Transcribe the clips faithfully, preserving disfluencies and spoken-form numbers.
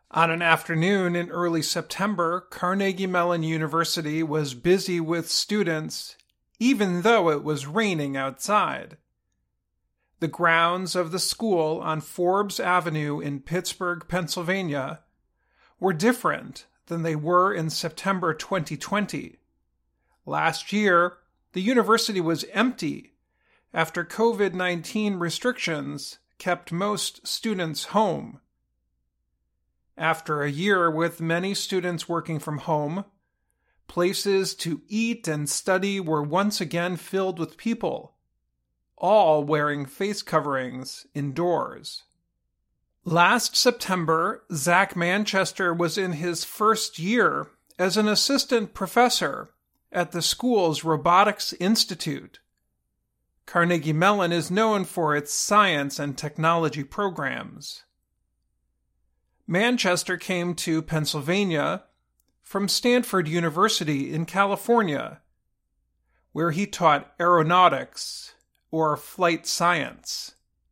On an afternoon in early September, Carnegie Mellon University was busy with students, even though it was raining outside. The grounds of the school on Forbes Avenue in Pittsburgh, Pennsylvania, were different than they were in September twenty twenty. Last year, the university was empty after covid nineteen restrictions kept most students home. After a year with many students working from home, places to eat and study were once again filled with people, all wearing face coverings indoors. Last September, Zach Manchester was in his first year as an assistant professor at the school's Robotics Institute. Carnegie Mellon is known for its science and technology programs. Manchester came to Pennsylvania from Stanford University in California, where he taught aeronautics or flight science.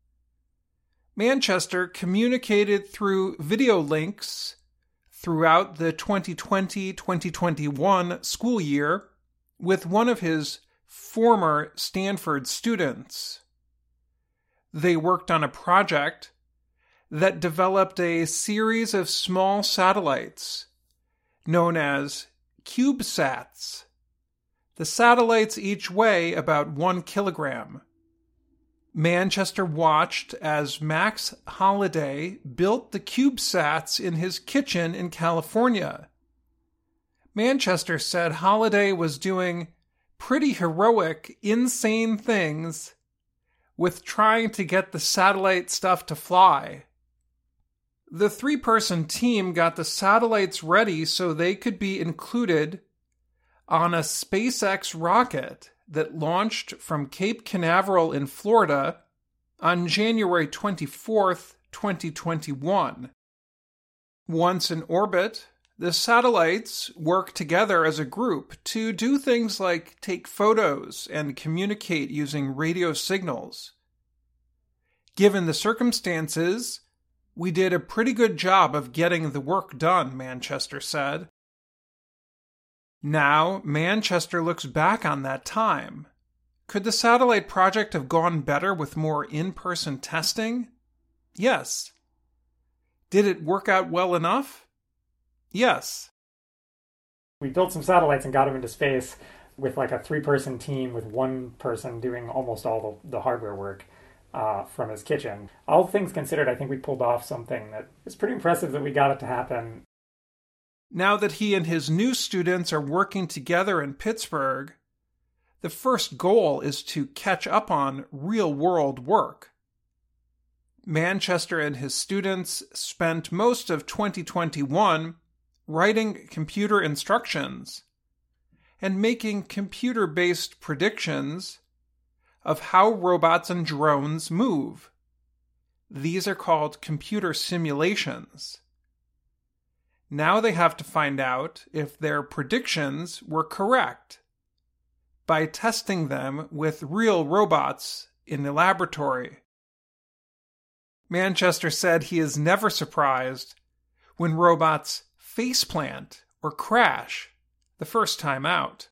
Manchester communicated through video links throughout the twenty twenty twenty twenty-one school year with one of his former Stanford students. They worked on a project that developed a series of small satellites known as CubeSats. The satellites each weigh about one kilogram. Manchester watched as Max Holliday built the CubeSats in his kitchen in California. Manchester said Holliday was doing pretty heroic, insane things with trying to get the satellite stuff to fly. The three-person team got the satellites ready so they could be included on a SpaceX rocket that launched from Cape Canaveral in Florida on January twenty-fourth, twenty twenty-one. Once in orbit, the satellites work together as a group to do things like take photos and communicate using radio signals. Given the circumstances, we did a pretty good job of getting the work done, Manchester said. Now, Manchester looks back on that time. Could the satellite project have gone better with more in-person testing? Yes. Did it work out well enough? Yes. We built some satellites and got them into space with like a three-person team with one person doing almost all the, the hardware work uh, from his kitchen. All things considered, I think we pulled off something that is pretty impressive that we got it to happen. Now that he and his new students are working together in Pittsburgh, the first goal is to catch up on real-world work. Manchester and his students spent most of twenty twenty-one writing computer instructions and making computer-based predictions of how robots and drones move. These are called computer simulations. Now they have to find out if their predictions were correct by testing them with real robots in the laboratory. Manchester said he is never surprised when robots faceplant or crash the first time out.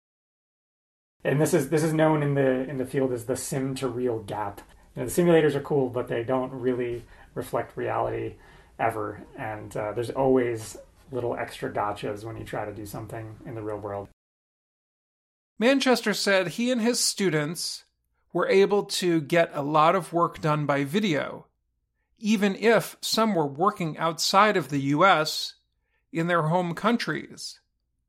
And this is this is known in the in the field as the sim to real gap. You know, the simulators are cool, but they don't really reflect reality ever. And uh, there's always little extra gotchas when you try to do something in the real world. Manchester said he and his students were able to get a lot of work done by video, even if some were working outside of the U S in their home countries.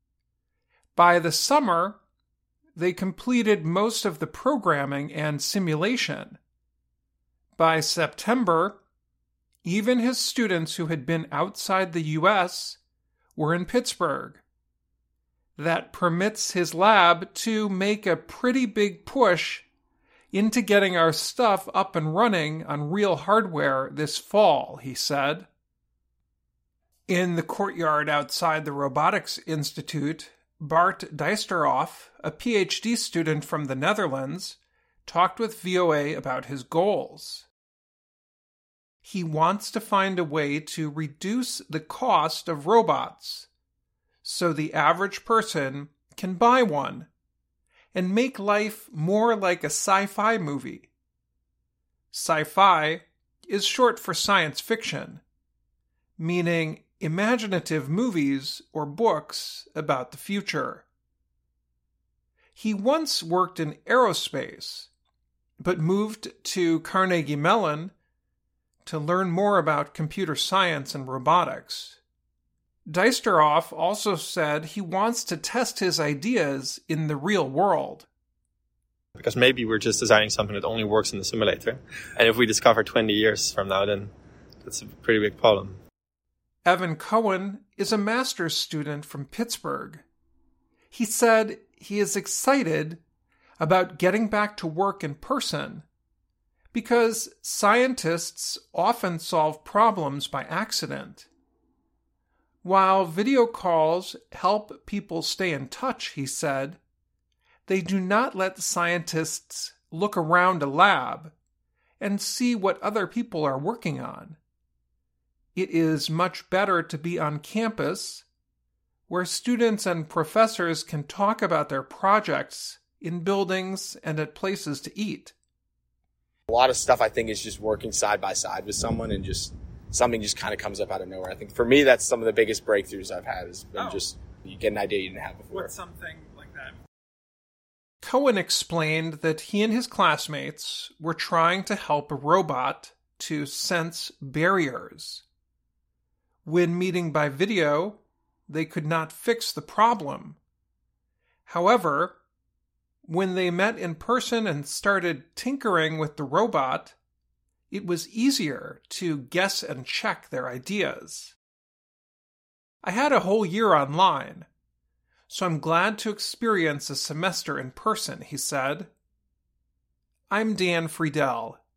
By the summer, they completed most of the programming and simulation. By September, even his students who had been outside the U S were in Pittsburgh. That permits his lab to make a pretty big push into getting our stuff up and running on real hardware this fall, he said. In the courtyard outside the Robotics Institute, Bart Dijsterhoff, a P H D student from the Netherlands, talked with V O A about his goals. he wants to find a way to reduce the cost of robots so the average person can buy one and make life more like a sci-fi movie. Sci-fi is short for science fiction, meaning imaginative movies or books about the future. He once worked in aerospace, but moved to Carnegie Mellon to learn more about computer science and robotics. Dijsselhoff also said he wants to test his ideas in the real world. Because maybe we're just designing something that only works in the simulator. And if we discover twenty years from now, then that's a pretty big problem. Evan Cohen is a master's student from Pittsburgh. He said he is excited about getting back to work in person because scientists often solve problems by accident. While video calls help people stay in touch, he said, they do not let scientists look around a lab and see what other people are working on. It is much better to be on campus, where students and professors can talk about their projects in buildings and at places to eat. A lot of stuff I think is just working side by side with someone and just something just kind of comes up out of nowhere. I think for me, that's some of the biggest breakthroughs I've had is been oh. just you get an idea you didn't have before. What's something like that? Cohen explained that he and his classmates were trying to help a robot to sense barriers. When meeting by video, they could not fix the problem. However, when they met in person and started tinkering with the robot, it was easier to guess and check their ideas. I had a whole year online, so I'm glad to experience a semester in person, he said. I'm Dan Friedel.